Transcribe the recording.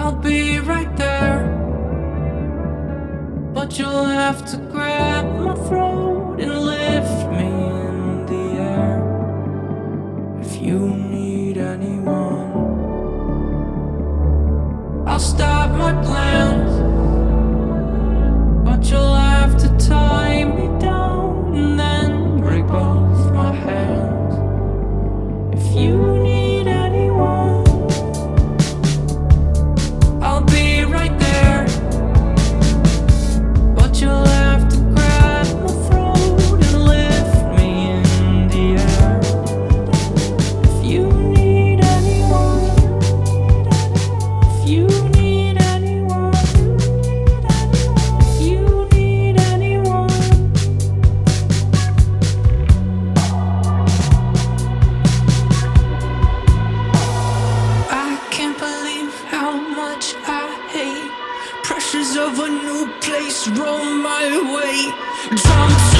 I'll be right there, but you'll have to grab my throat and lift me in the air. If you need anyone, I'll stop my plans, but you'll have to tie me down and then break both my hands. If you need anyone, I'll be right there, but you'll have to grab my throat and lift me in the air. If you need anyone, if you need anyone, if you need anyone. I can't believe how much I hate pressures of a new place roll my way. Drum